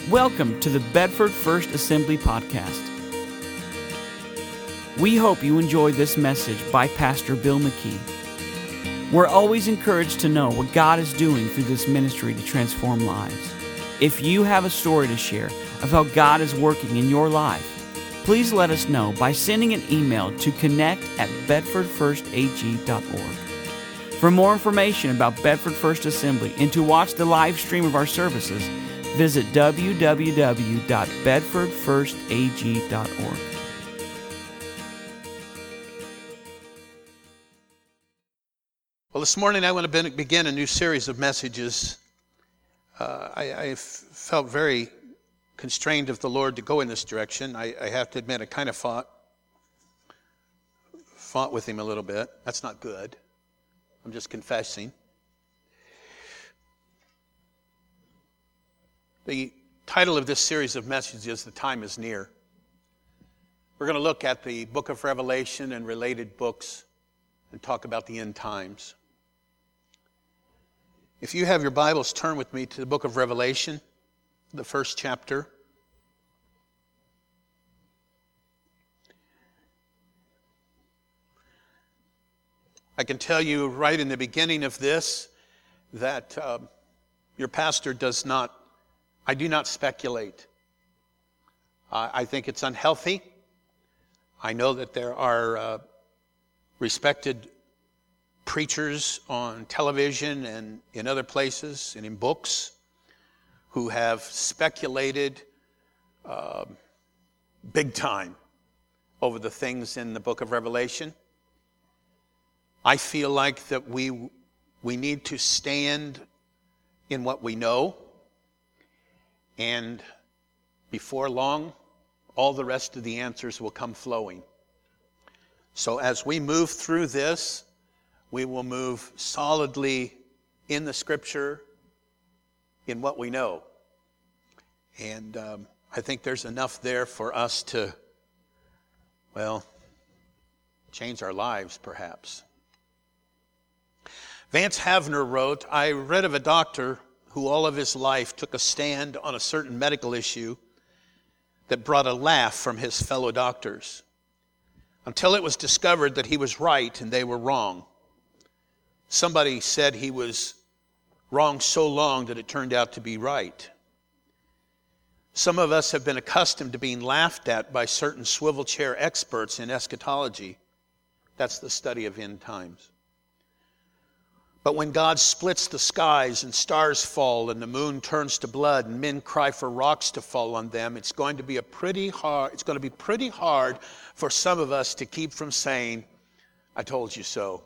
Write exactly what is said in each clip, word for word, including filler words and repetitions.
Welcome to the Bedford First Assembly Podcast. We hope you enjoyed this message by Pastor Bill McKee. We're always encouraged to know what God is doing through this ministry to transform lives. If you have a story to share of how God is working in your life, please let us know by sending an email to connect at bedford first a g dot org. For more information about Bedford First Assembly and to watch the live stream of our services, visit w w w dot bedford first a g dot org. Well, this morning I want to begin a new series of messages. Uh, I, I f- felt very constrained of the Lord to go in this direction. I, I have to admit, I kind of fought, fought with Him a little bit. That's not good. I'm just confessing. The title of this series of messages is "The Time is Near." We're going to look at the book of Revelation and related books and talk about the end times. If you have your Bibles, turn with me to the book of Revelation, the first chapter. I can tell you right in the beginning of this that uh, your pastor does not, I do not speculate. Uh, I think it's unhealthy. I know that there are uh, respected preachers on television and in other places and in books who have speculated uh, big time over the things in the book of Revelation. I feel like that we we need to stand in what we know, and before long, all the rest of the answers will come flowing. So as we move through this, we will move solidly in the Scripture, in what we know. And um, I think there's enough there for us to, well, change our lives, perhaps. Vance Havner wrote, "I read of a doctor who all of his life took a stand on a certain medical issue that brought a laugh from his fellow doctors, until it was discovered that he was right and they were wrong. Somebody said he was wrong so long that it turned out to be right. Some of us have been accustomed to being laughed at by certain swivel chair experts in eschatology. That's the study of end times. But when God splits the skies and stars fall and the moon turns to blood and men cry for rocks to fall on them, it's going to be a pretty hard, it's going to be pretty hard for some of us to keep from saying, 'I told you so.'"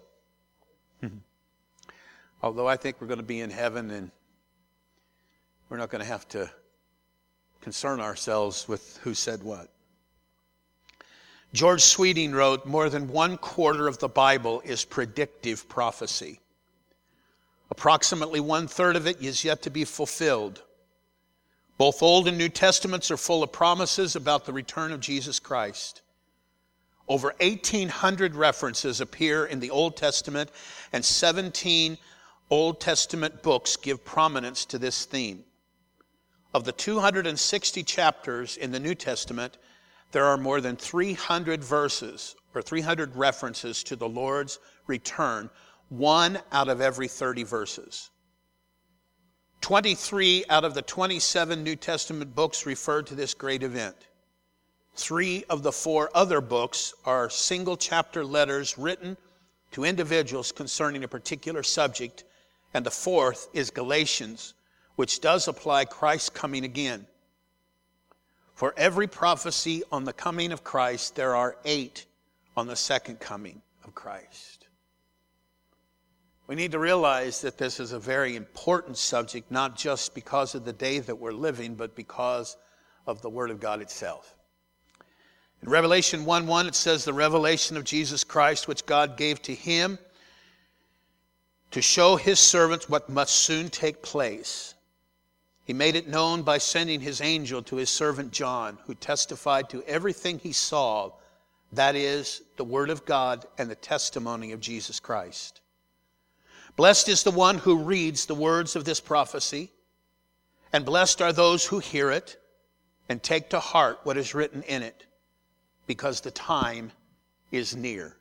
Although I think we're going to be in heaven and we're not going to have to concern ourselves with who said what. George Sweeting wrote, "More than one quarter of the Bible is predictive prophecy. Approximately one-third of it is yet to be fulfilled. Both Old and New Testaments are full of promises about the return of Jesus Christ. Over eighteen hundred references appear in the Old Testament, and seventeen Old Testament books give prominence to this theme. Of the two hundred sixty chapters in the New Testament, there are more than three hundred verses or three hundred references to the Lord's return, one out of every thirty verses. twenty-three out of the twenty-seven New Testament books refer to this great event. Three of the four other books are single chapter letters written to individuals concerning a particular subject, and the fourth is Galatians, which does apply Christ's coming again. For every prophecy on the coming of Christ, there are eight on the second coming of Christ." We need to realize that this is a very important subject, not just because of the day that we're living, but because of the Word of God itself. In Revelation one one, it says, "The revelation of Jesus Christ, which God gave to Him to show His servants what must soon take place. He made it known by sending His angel to His servant John, who testified to everything he saw, that is, the Word of God and the testimony of Jesus Christ. Blessed is the one who reads the words of this prophecy And blessed are those who hear it and take to heart what is written in it, because the time is near.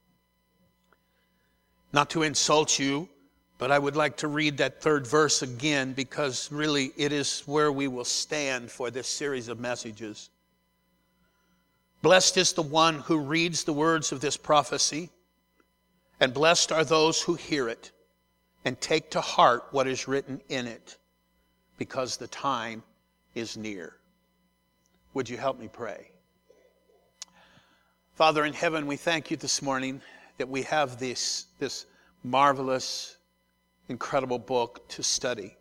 Not to insult you, but I would like to read that third verse again, because really it is where we will stand for this series of messages. Blessed is the one who reads the words of this prophecy, and blessed are those who hear it and take to heart what is written in it, because the time is near. Would you help me pray? Father in heaven, we thank you this morning that we have this, this marvelous, incredible book to study.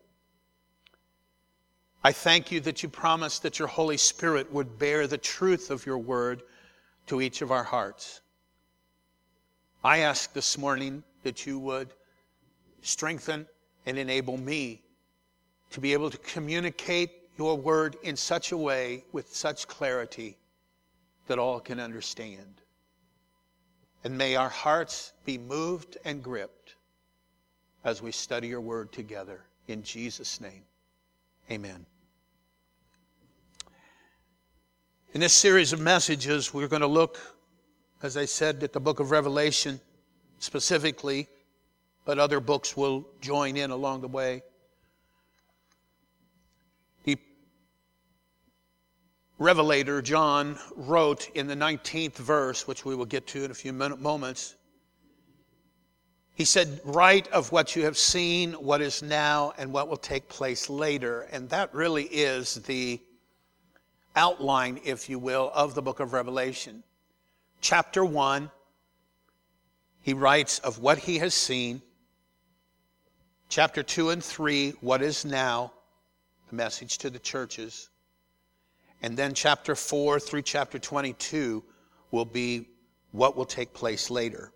I thank you that you promised that your Holy Spirit would bear the truth of your word to each of our hearts. I ask this morning that you would strengthen and enable me to be able to communicate your word in such a way, with such clarity, that all can understand. And may our hearts be moved and gripped as we study your word together. In Jesus' name, amen. In this series of messages, we're going to look, as I said, at the book of Revelation specifically, but other books will join in along the way. The Revelator, John, wrote in the nineteenth verse, which we will get to in a few moments. He said, "Write of what you have seen, what is now, and what will take place later." And that really is the outline, if you will, of the book of Revelation. Chapter one, he writes of what he has seen. Chapter two and three, what is now, the message to the churches. And then chapter four through chapter twenty-two will be what will take place later.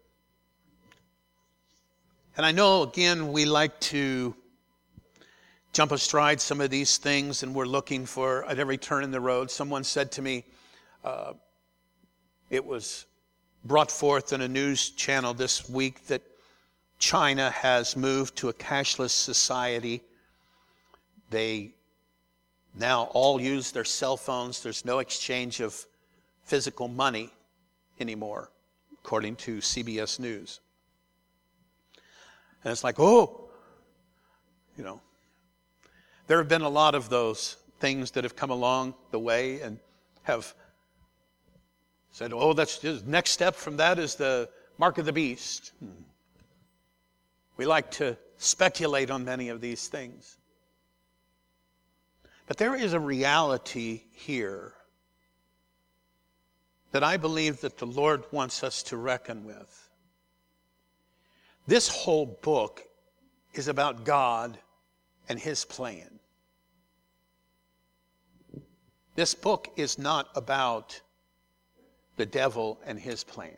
And I know, again, we like to jump astride some of these things, and we're looking for, at every turn in the road. Someone said to me, uh, it was brought forth in a news channel this week that China has moved to a cashless society. They now all use their cell phones. There's no exchange of physical money anymore, according to C B S News. And it's like, oh, you know, there have been a lot of those things that have come along the way and have said, oh, that's just next step from that is the mark of the beast. Hmm. We like to speculate on many of these things. But there is a reality here that I believe that the Lord wants us to reckon with. This whole book is about God and his plan. This book is not about the devil and his plan.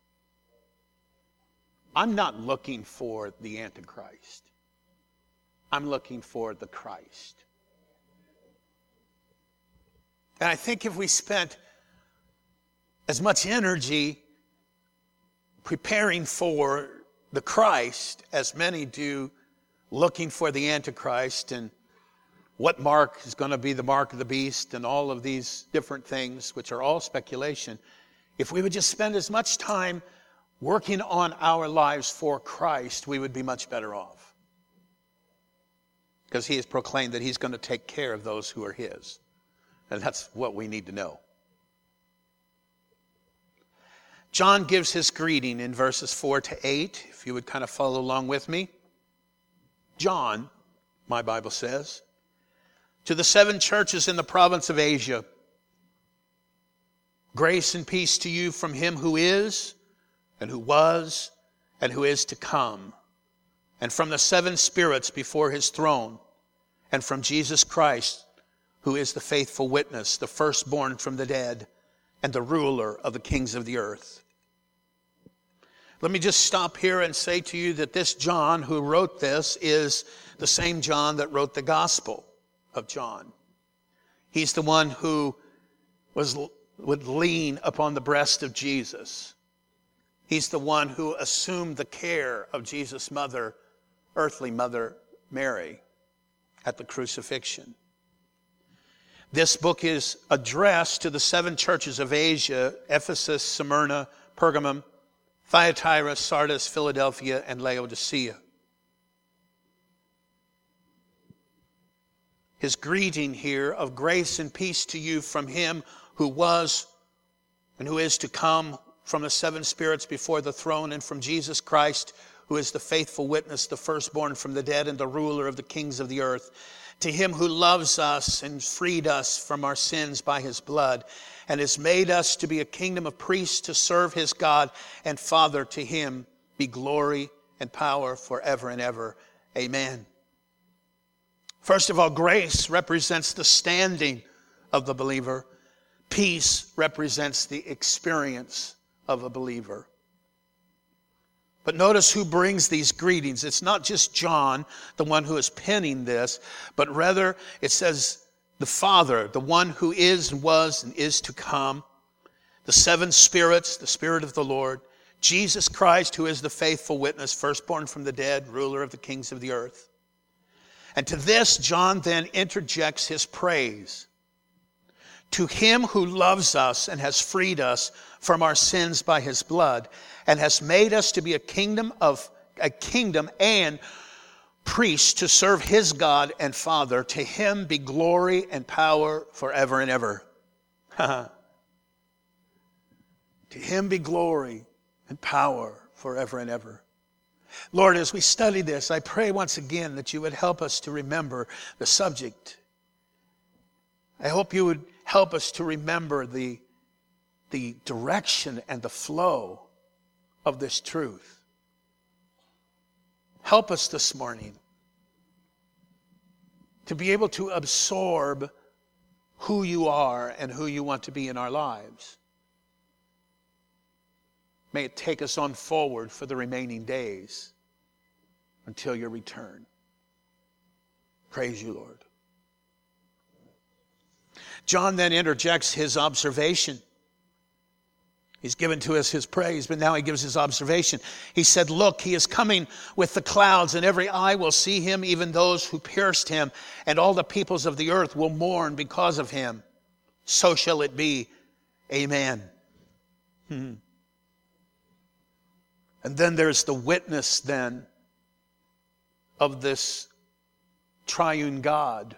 I'm not looking for the Antichrist. I'm looking for the Christ. And I think if we spent as much energy preparing for the Christ as many do looking for the Antichrist and what mark is going to be the mark of the beast and all of these different things, which are all speculation, if we would just spend as much time working on our lives for Christ, we would be much better off. Because he has proclaimed that he's going to take care of those who are his. And that's what we need to know. John gives his greeting in verses four to eight, if you would kind of follow along with me. John, my Bible says, to the seven churches in the province of Asia, grace and peace to you from him who is, and who was, and who is to come, and from the seven spirits before his throne, and from Jesus Christ, who is the faithful witness, the firstborn from the dead, and the ruler of the kings of the earth. Let me just stop here and say to you that this John who wrote this is the same John that wrote the Gospel of John. He's the one who was would lean upon the breast of Jesus. He's the one who assumed the care of Jesus' mother, earthly mother Mary, at the crucifixion. This book is addressed to the seven churches of Asia: Ephesus, Smyrna, Pergamum, Thyatira, Sardis, Philadelphia, and Laodicea. His greeting here of grace and peace to you from him who was and who is to come, from the seven spirits before the throne, and from Jesus Christ, who is the faithful witness, the firstborn from the dead, and the ruler of the kings of the earth. To him who loves us and freed us from our sins by his blood, and has made us to be a kingdom of priests to serve his God and Father, to him be glory and power forever and ever. Amen. First of all, grace represents the standing of the believer. Peace represents the experience of a believer. But notice who brings these greetings. It's not just John, the one who is penning this, but rather it says the Father, the one who is and was and is to come, the seven spirits, the Spirit of the Lord, Jesus Christ, who is the faithful witness, firstborn from the dead, ruler of the kings of the earth. And to this, John then interjects his praise. To him who loves us and has freed us from our sins by his blood, and has made us to be a kingdom of a kingdom and priests to serve his God and Father, to him be glory and power forever and ever. To him be glory and power forever and ever. Lord, as we study this, I pray once again that you would help us to remember the subject. I hope you would help us to remember the, the direction and the flow of this truth. Help us this morning to be able to absorb who you are and who you want to be in our lives. May it take us on forward for the remaining days until your return. Praise you, Lord. John then interjects his observation. He's given to us his praise, but now he gives his observation. He said, look, he is coming with the clouds, and every eye will see him, even those who pierced him, and all the peoples of the earth will mourn because of him. So shall it be. Amen. Hmm. And then there's the witness then of this triune God.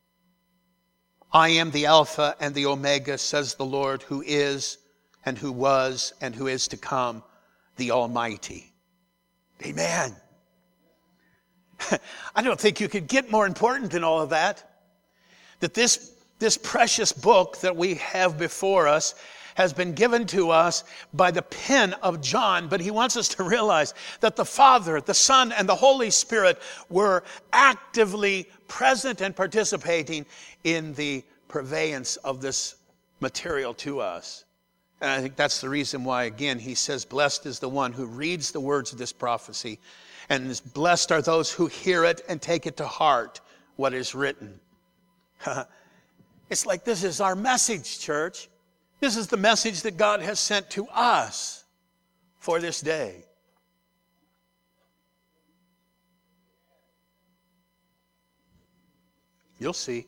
I am the Alpha and the Omega, says the Lord, who is and who was and who is to come, the Almighty. Amen. I don't think you could get more important than all of that. That this, this precious book that we have before us has been given to us by the pen of John, but he wants us to realize that the Father, the Son, and the Holy Spirit were actively present and participating in the purveyance of this material to us. And I think that's the reason why, again, he says, blessed is the one who reads the words of this prophecy, and blessed are those who hear it and take it to heart, what is written. It's like this is our message, church. This is the message that God has sent to us for this day. You'll see.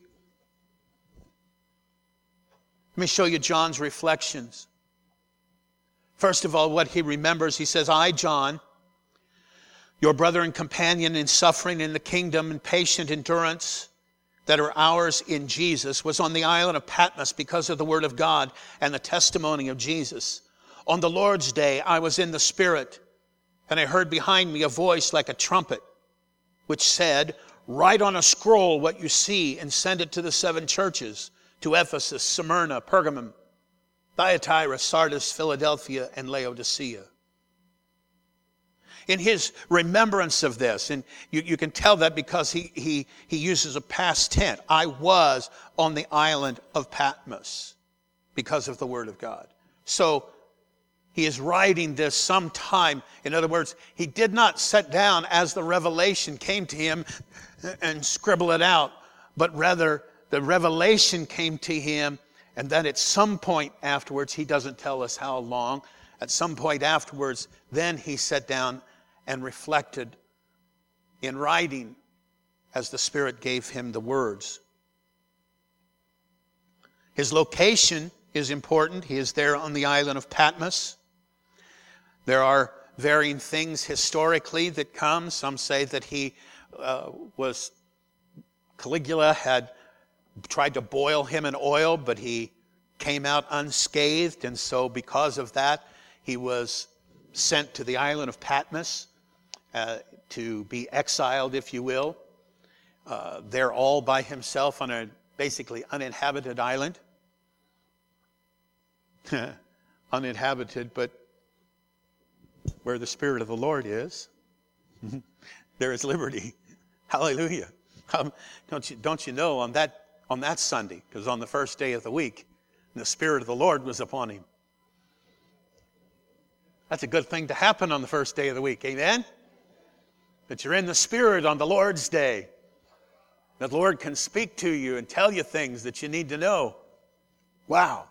Let me show you John's reflections. First of all, what he remembers, he says, I, John, your brother and companion in suffering in the kingdom and patient endurance that are ours in Jesus, was on the island of Patmos because of the word of God and the testimony of Jesus. On the Lord's day, I was in the Spirit, and I heard behind me a voice like a trumpet, which said, write on a scroll what you see and send it to the seven churches, to Ephesus, Smyrna, Pergamum, Thyatira, Sardis, Philadelphia, and Laodicea. In his remembrance of this, and you, you can tell that because he, he, he uses a past tense. I was on the island of Patmos because of the word of God. So he is writing this sometime. In other words, he did not sit down as the revelation came to him and scribble it out, but rather the revelation came to him, and then at some point afterwards, he doesn't tell us how long, at some point afterwards, then he sat down and reflected in writing as the Spirit gave him the words. His location is important. He is there on the island of Patmos. There are varying things historically that come. Some say that he uh, was, Caligula had tried to boil him in oil, but he came out unscathed. And so because of that, he was sent to the island of Patmos uh, to be exiled, if you will. Uh, there all by himself on a basically uninhabited island. Uninhabited, but where the Spirit of the Lord is, there is liberty. Hallelujah. Um, don't you, don't you know on that, on that Sunday, because on the first day of the week, the Spirit of the Lord was upon him. That's a good thing to happen on the first day of the week. Amen? That you're in the Spirit on the Lord's day. That the Lord can speak to you and tell you things that you need to know. Wow.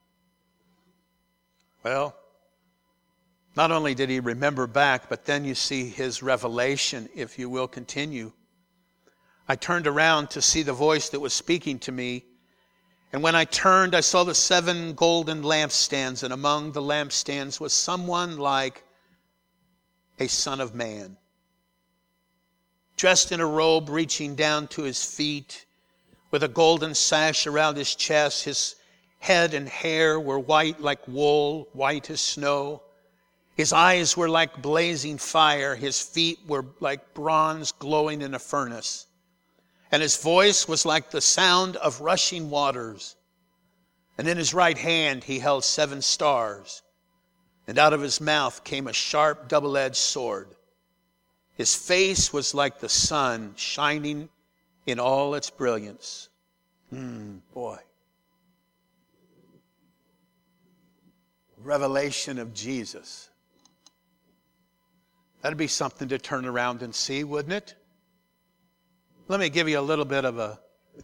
Well, not only did he remember back, but then you see his revelation, if you will, continue. I turned around to see the voice that was speaking to me. And when I turned, I saw the seven golden lampstands, and among the lampstands was someone like a son of man, dressed in a robe reaching down to his feet, with a golden sash around his chest. His head and hair were white like wool, white as snow. His eyes were like blazing fire. His feet were like bronze glowing in a furnace. And his voice was like the sound of rushing waters. And in his right hand he held seven stars. And out of his mouth came a sharp double-edged sword. His face was like the sun shining in all its brilliance. Hmm, boy. Revelation of Jesus. That'd be something to turn around and see, wouldn't it? Let me give you a little bit of a,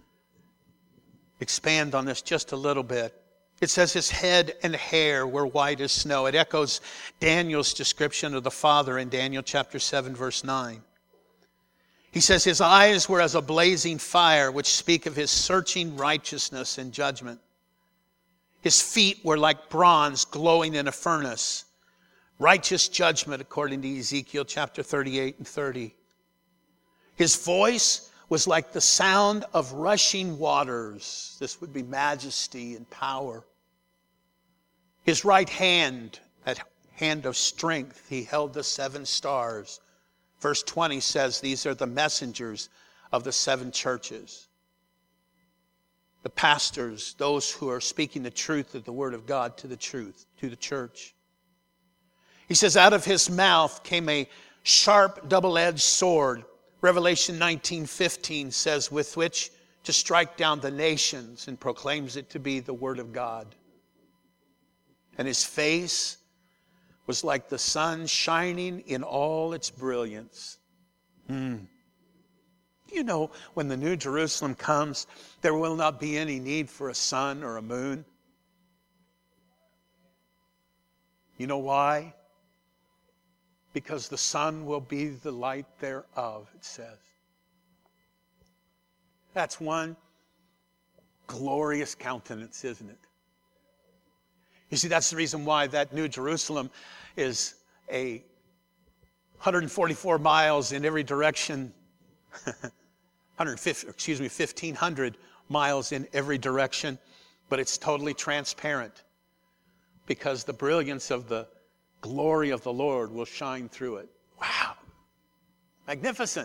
expand on this just a little bit. It says his head and hair were white as snow. It echoes Daniel's description of the Father in Daniel chapter seven, verse nine. He says his eyes were as a blazing fire, which speak of his searching righteousness and judgment. His feet were like bronze glowing in a furnace. Righteous judgment, according to Ezekiel chapter thirty-eight and thirty. His voice was like the sound of rushing waters. This would be majesty and power. His right hand, that hand of strength, he held the seven stars. Verse twenty says these are the messengers of the seven churches. The pastors, those who are speaking the truth of the Word of God to the truth, to the church. He says, out of his mouth came a sharp double-edged sword. Revelation nineteen fifteen says, with which to strike down the nations, and proclaims it to be the Word of God. And his face was like the sun shining in all its brilliance. Hmm. Do you know when the New Jerusalem comes, there will not be any need for a sun or a moon? You know why? Because the sun will be the light thereof, it says. That's one glorious countenance, isn't it? You see, that's the reason why that New Jerusalem is a one hundred forty-four miles in every direction, one hundred fifty, excuse me, fifteen hundred miles in every direction, but it's totally transparent because the brilliance of the glory of the Lord will shine through it. Wow. Magnificent.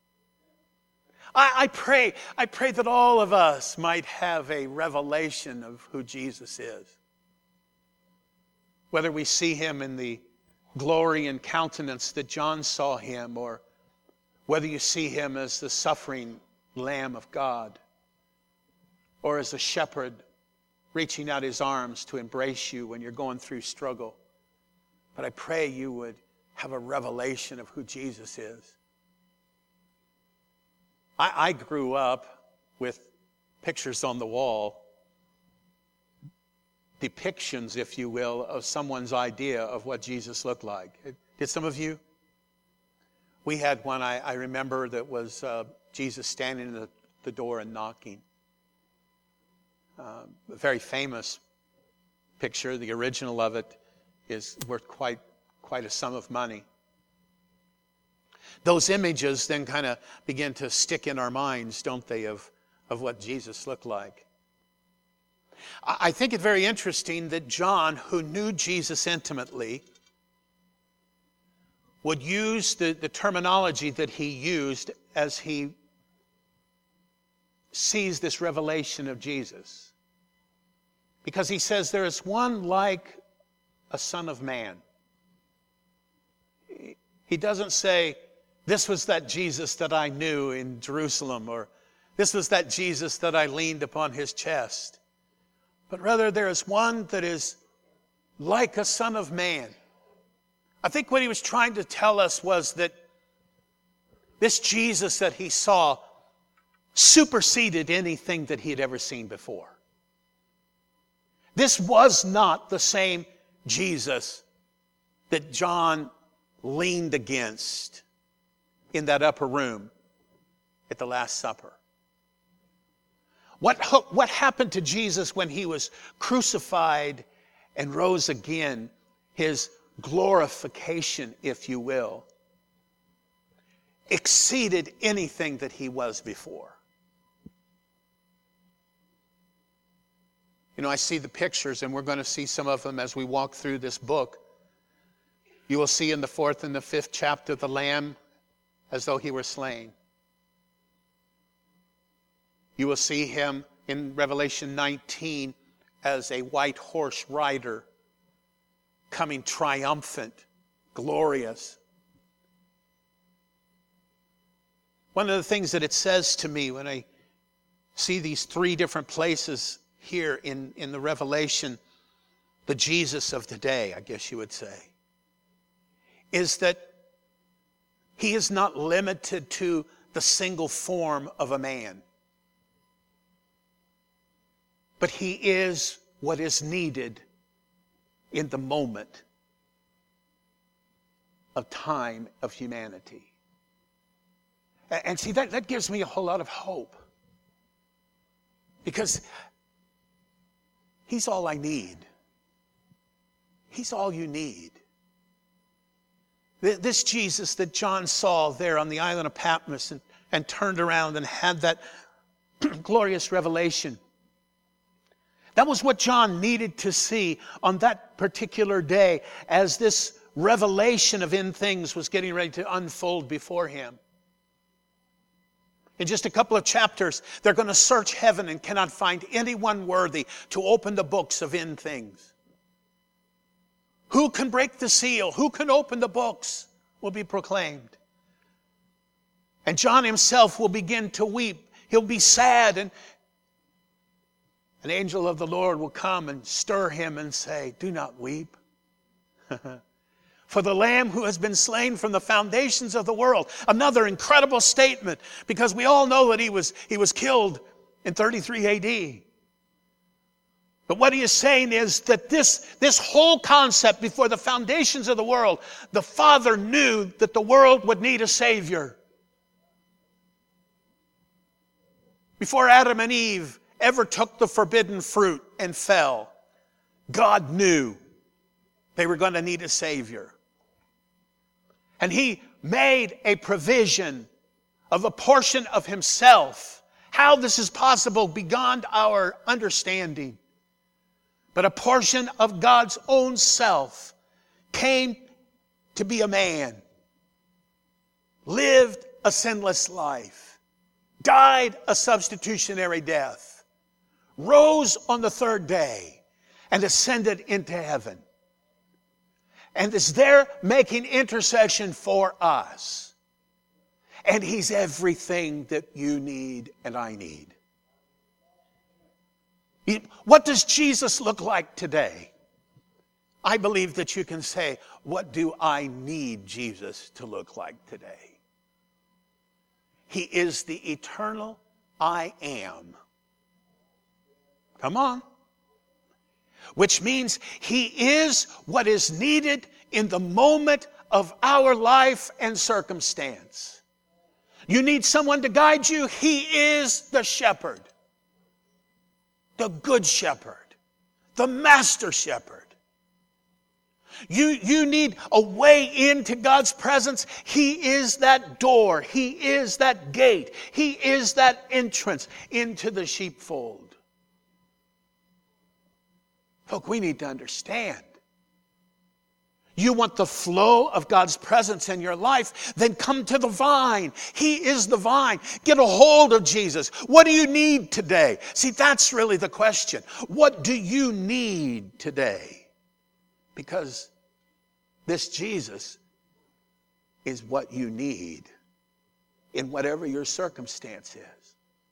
I, I pray, I pray that all of us might have a revelation of who Jesus is. Whether we see him in the glory and countenance that John saw him, or whether you see him as the suffering Lamb of God, or as a shepherd reaching out his arms to embrace you when you're going through struggle. But I pray you would have a revelation of who Jesus is. I, I grew up with pictures on the wall, depictions, if you will, of someone's idea of what Jesus looked like. Did some of you? We had one, I, I remember, that was uh, Jesus standing at the, the door and knocking. uh, a very famous picture. The original of it is worth quite, quite a sum of money. Those images then kind of begin to stick in our minds, don't they, of, of what Jesus looked like. I, I think it very interesting that John, who knew Jesus intimately, would use the, the terminology that he used as he sees this revelation of Jesus. Because he says there is one like a son of man. He doesn't say, this was that Jesus that I knew in Jerusalem, or this was that Jesus that I leaned upon his chest. But rather there is one that is like a son of man. I think what he was trying to tell us was that this Jesus that he saw superseded anything that he had ever seen before. This was not the same Jesus that John leaned against in that upper room at the Last Supper. What, what happened to Jesus when he was crucified and rose again, his glorification, if you will, exceeded anything that he was before. You know, I see the pictures, and we're going to see some of them as we walk through this book. You will see in the fourth and the fifth chapter the Lamb as though he were slain. You will see him in Revelation nineteen as a white horse rider, coming triumphant, glorious. One of the things that it says to me when I see these three different places here in, in the Revelation, the Jesus of the day, I guess you would say, is that he is not limited to the single form of a man, but he is what is needed in the moment of time of humanity. And see, that, that gives me a whole lot of hope. Because he's all I need. He's all you need. This Jesus that John saw there on the island of Patmos and, and turned around and had that glorious revelation. That was what John needed to see on that particular day as this revelation of end things was getting ready to unfold before him. In just a couple of chapters, they're going to search heaven and cannot find anyone worthy to open the books of end things. Who can break the seal? Who can open the books? Will be proclaimed. And John himself will begin to weep. He'll be sad, and an angel of the Lord will come and stir him and say, do not weep. For the Lamb who has been slain from the foundations of the world. Another incredible statement, because we all know that he was, he was killed in thirty-three A D. But what he is saying is that this, this whole concept before the foundations of the world, the Father knew that the world would need a Savior. Before Adam and Eve ever took the forbidden fruit and fell, God knew they were going to need a Savior. And he made a provision of a portion of himself. How this is possible beyond our understanding. But a portion of God's own self came to be a man, lived a sinless life, died a substitutionary death, rose on the third day, and ascended into heaven. And is there making intercession for us. And he's everything that you need and I need. What does Jesus look like today? I believe that you can say, what do I need Jesus to look like today? He is the eternal I am. Come on. Which means he is what is needed in the moment of our life and circumstance. You need someone to guide you. He is the shepherd. the good shepherd, the master shepherd. You, you need a way into God's presence. He is that door. He is that gate. He is that entrance into the sheepfold. Folks, we need to understand. You want the flow of God's presence in your life, then come to the vine. He is the vine. Get a hold of Jesus. What do you need today? See, that's really the question. What do you need today? Because this Jesus is what you need in whatever your circumstance is.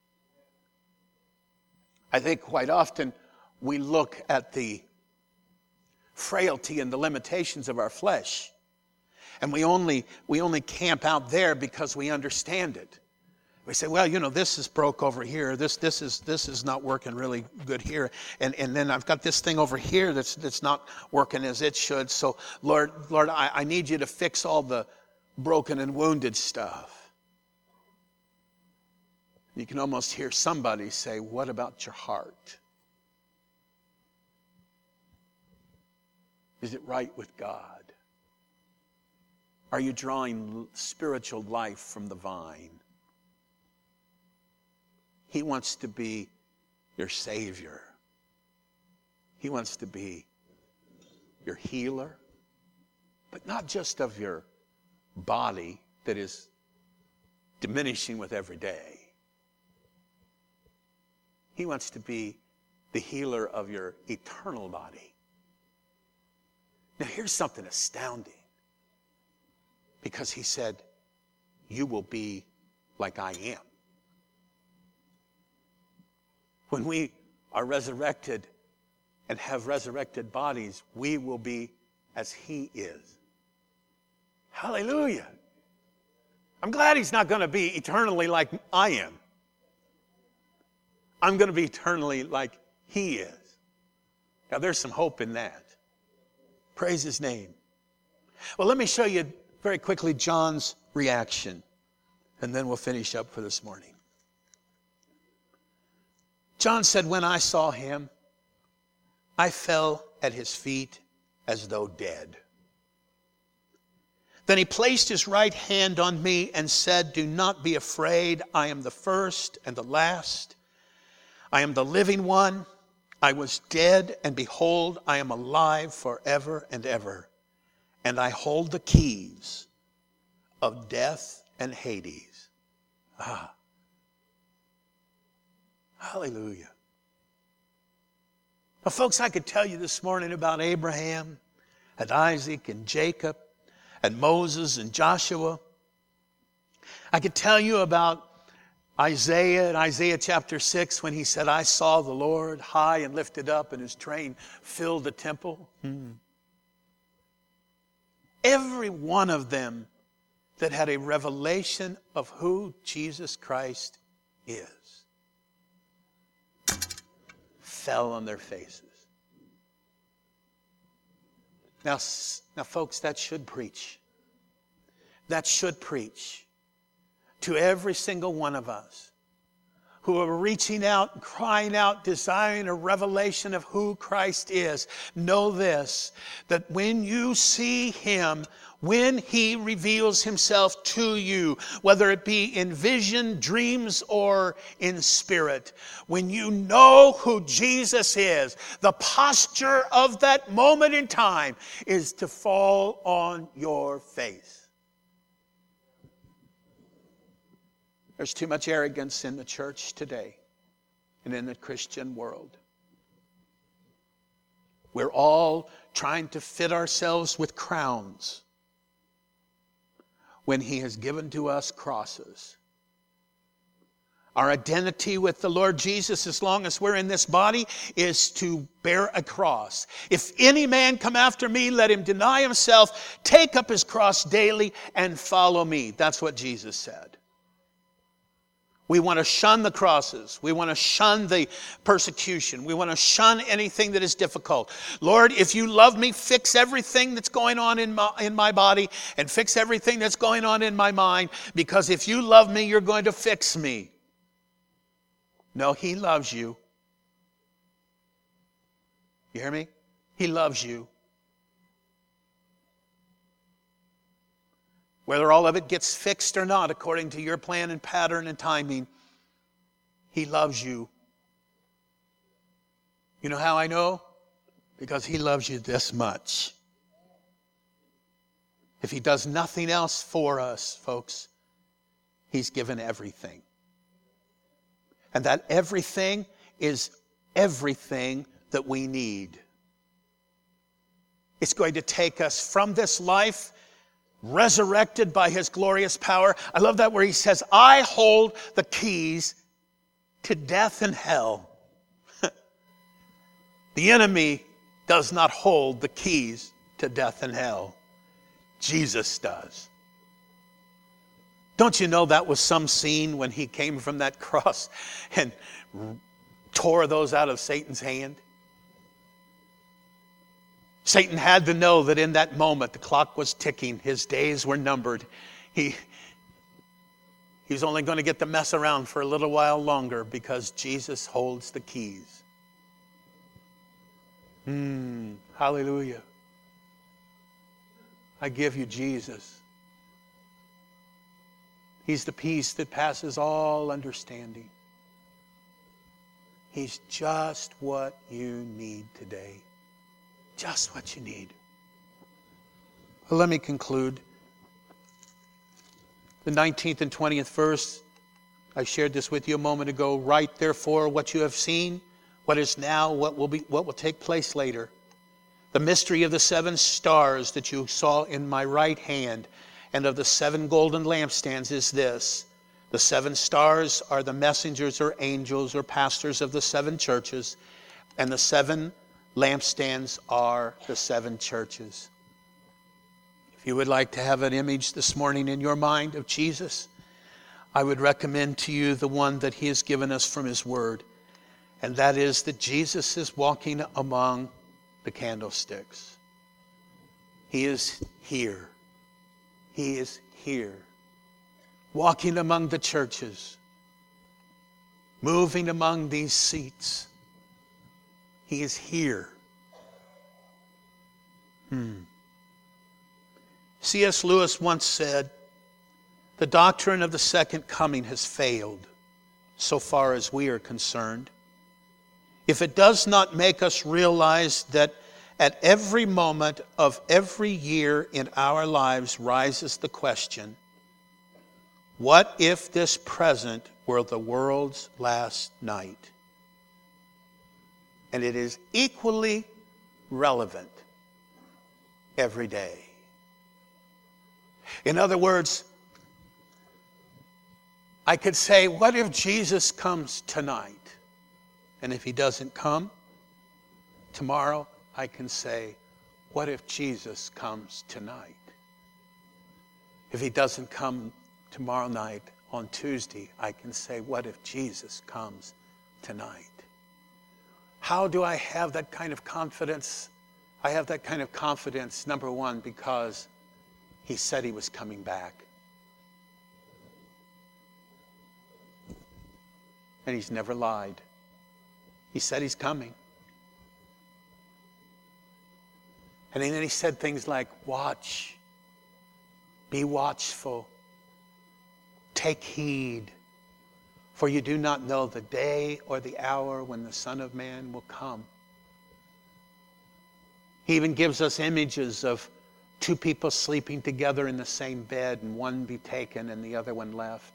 I think quite often we look at the frailty and the limitations of our flesh, and we only we only camp out there because we understand it. We say, well, you know, this is broke over here. This this is this is not working really good here, and and then I've got this thing over here that's that's not working as it should. So, Lord, Lord, I, I need you to fix all the broken and wounded stuff. You can almost hear somebody say, "What about your heart? Is it right with God? Are you drawing spiritual life from the vine?" He wants to be your Savior. He wants to be your healer, but not just of your body that is diminishing with every day. He wants to be the healer of your eternal body. Now, here's something astounding. Because he said, you will be like I am. When we are resurrected and have resurrected bodies, we will be as he is. Hallelujah. I'm glad he's not going to be eternally like I am. I'm going to be eternally like he is. Now, there's some hope in that. Praise his name. Well, let me show you very quickly John's reaction, and then we'll finish up for this morning. John said, when I saw him, I fell at his feet as though dead. Then he placed his right hand on me and said, do not be afraid. I am the first and the last. I am the living one. I was dead, and behold, I am alive forever and ever. And I hold the keys of death and Hades. Ah. Hallelujah. Now, folks, I could tell you this morning about Abraham and Isaac and Jacob and Moses and Joshua. I could tell you about Isaiah in Isaiah chapter six when he said, I saw the Lord high and lifted up and his train filled the temple. Hmm. Every one of them that had a revelation of who Jesus Christ is fell on their faces. Now, now, folks, that should preach. That should preach to every single one of us who are reaching out, crying out, desiring a revelation of who Christ is. Know this, that when you see him, when he reveals himself to you, whether it be in vision, dreams, or in spirit, when you know who Jesus is, the posture of that moment in time is to fall on your face. There's too much arrogance in the church today and in the Christian world. We're all trying to fit ourselves with crowns when he has given to us crosses. Our identity with the Lord Jesus, as long as we're in this body, is to bear a cross. If any man come after me, let him deny himself, take up his cross daily, and follow me. That's what Jesus said. We want to shun the crosses. We want to shun the persecution. We want to shun anything that is difficult. Lord, if you love me, fix everything that's going on in my, in my body and fix everything that's going on in my mind, because if you love me, you're going to fix me. No, he loves you. You hear me? He loves you. Whether all of it gets fixed or not, according to your plan and pattern and timing, He loves you. You know how I know? Because He loves you this much. If He does nothing else for us, folks, He's given everything. And that everything is everything that we need. It's going to take us from this life, resurrected by His glorious power. I love that where He says, I hold the keys to death and hell. The enemy does not hold the keys to death and hell. Jesus does. Don't you know that was some scene when He came from that cross and tore those out of Satan's hand? Satan had to know that in that moment the clock was ticking. His days were numbered. He, he's only going to get to mess around for a little while longer because Jesus holds the keys. Hmm. Hallelujah. I give you Jesus. He's the peace that passes all understanding. He's just what you need today. Just what you need. Well, let me conclude. The nineteenth and twentieth verse, I shared this with you a moment ago. Write therefore what you have seen, what is now, what will be, what will take place later. The mystery of the seven stars that you saw in my right hand and of the seven golden lampstands is this. The seven stars are the messengers or angels or pastors of the seven churches, and the seven lampstands are the seven churches. If you would like to have an image this morning in your mind of Jesus, I would recommend to you the one that He has given us from His Word, and that is that Jesus is walking among the candlesticks. He is here. He is here. Walking among the churches. Moving among these seats. He is here. Hmm. C S Lewis once said, the doctrine of the second coming has failed, so far as we are concerned. If it does not make us realize that at every moment of every year in our lives rises the question, what if this present were the world's last night? And it is equally relevant every day. In other words, I could say, what if Jesus comes tonight? And if He doesn't come tomorrow, I can say, what if Jesus comes tonight? If He doesn't come tomorrow night on Tuesday, I can say, what if Jesus comes tonight? How do I have that kind of confidence? I have that kind of confidence, number one, because He said He was coming back. And He's never lied. He said He's coming. And then He said things like, watch, be watchful, take heed, for you do not know the day or the hour when the Son of Man will come. He even gives us images of two people sleeping together in the same bed and one be taken and the other one left.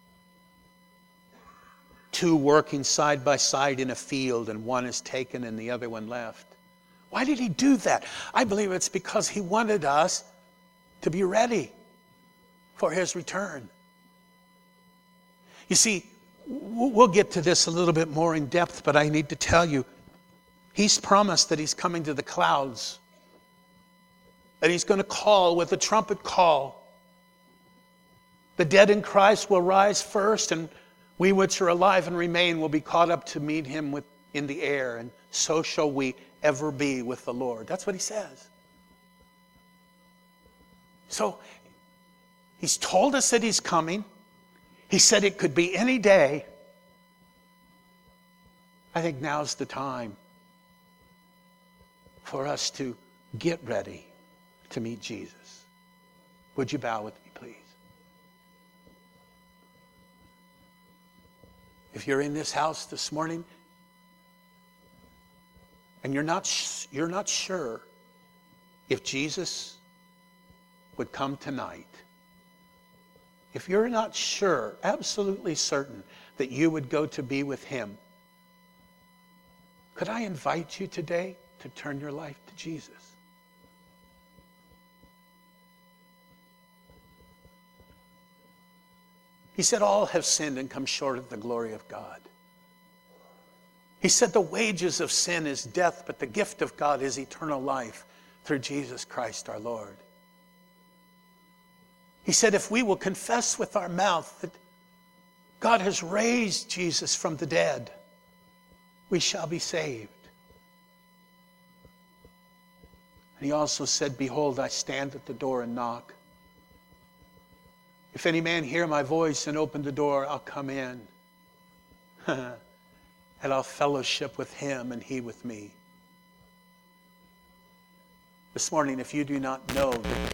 Two working side by side in a field and one is taken and the other one left. Why did He do that? I believe it's because He wanted us to be ready for His return. You see, we'll get to this a little bit more in depth, but I need to tell you, He's promised that He's coming to the clouds. And He's going to call with a trumpet call. The dead in Christ will rise first, and we which are alive and remain will be caught up to meet Him with, in the air, and so shall we ever be with the Lord. That's what He says. So, He's told us that He's coming. He said it could be any day. I think now's the time. for us to get ready to meet Jesus. Would you bow with me, please? If you're in this house this morning and you're not, sh- you're not sure if Jesus would come tonight, if you're not sure, absolutely certain, that you would go to be with him, could I invite you today to turn your life to Jesus? He said, all have sinned and come short of the glory of God. He said, the wages of sin is death, but the gift of God is eternal life through Jesus Christ our Lord. He said, if we will confess with our mouth that God has raised Jesus from the dead, we shall be saved. And he also said, behold, I stand at the door and knock. If any man hear my voice and open the door, I'll come in. And I'll fellowship with him and he with me. This morning, if you do not know that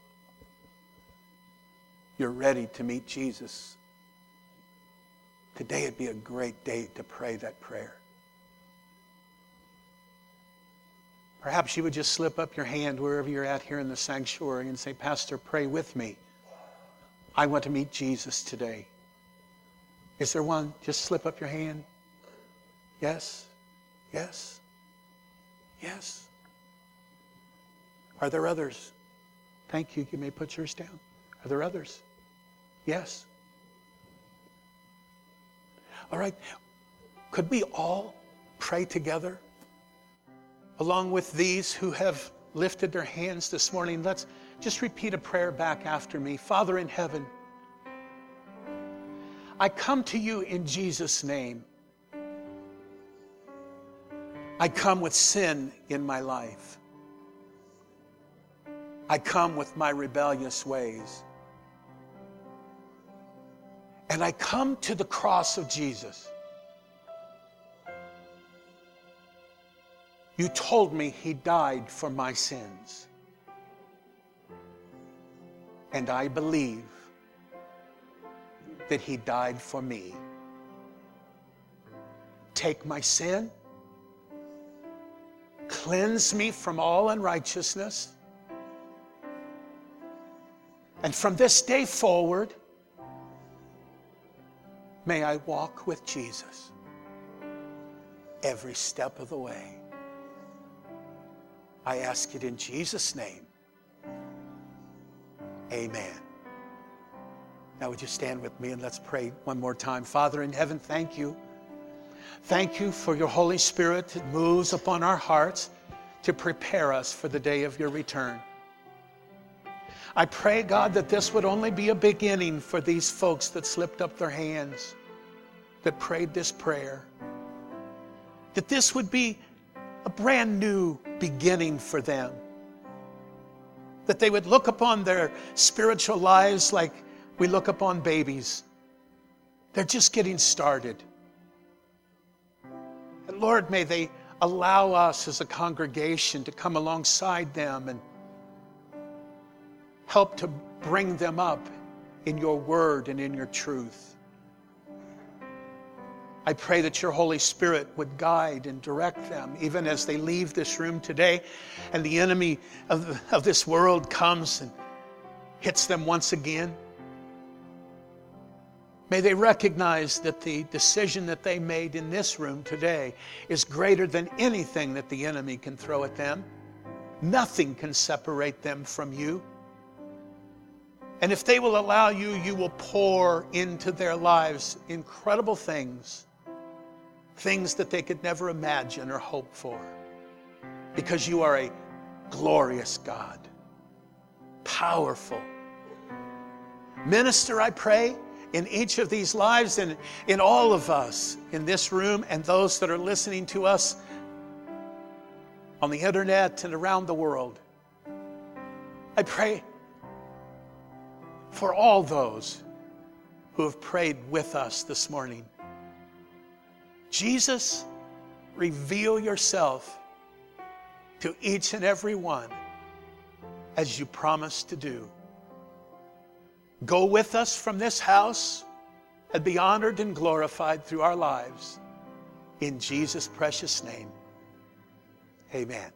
you're ready to meet Jesus, today would be a great day to pray that prayer. Perhaps you would just slip up your hand wherever you're at here in the sanctuary and say, Pastor, pray with me. I want to meet Jesus today. Is there one? Just slip up your hand. Yes? Yes? Yes? Are there others? Thank you. You may put yours down. Are there others? Yes? All right. Could we all pray together? Along with these who have lifted their hands this morning, let's just repeat a prayer back after me. Father in heaven, I come to you in Jesus' name. I come with sin in my life. I come with my rebellious ways. And I come to the cross of Jesus. You told me he died for my sins. And I believe that he died for me. Take my sin, cleanse me from all unrighteousness, and from this day forward, may I walk with Jesus every step of the way. I ask it in Jesus' name. Amen. Now would you stand with me and let's pray one more time. Father in heaven, thank you. Thank you for your Holy Spirit that moves upon our hearts to prepare us for the day of your return. I pray, God, that this would only be a beginning for these folks that slipped up their hands, that prayed this prayer. That this would be a brand new beginning for them. That they would look upon their spiritual lives like we look upon babies. They're just getting started. And Lord, may they allow us as a congregation to come alongside them and help to bring them up in your word and in your truth. I pray that your Holy Spirit would guide and direct them even as they leave this room today and the enemy of, of this world comes and hits them once again. May they recognize that the decision that they made in this room today is greater than anything that the enemy can throw at them. Nothing can separate them from you. And if they will allow you, you will pour into their lives incredible things, things that they could never imagine or hope for, because you are a glorious God, powerful. Minister, I pray, in each of these lives and in all of us in this room and those that are listening to us on the internet and around the world. I pray for all those who have prayed with us this morning. Jesus, reveal yourself to each and every one as you promised to do. Go with us from this house and be honored and glorified through our lives. In Jesus' precious name, amen.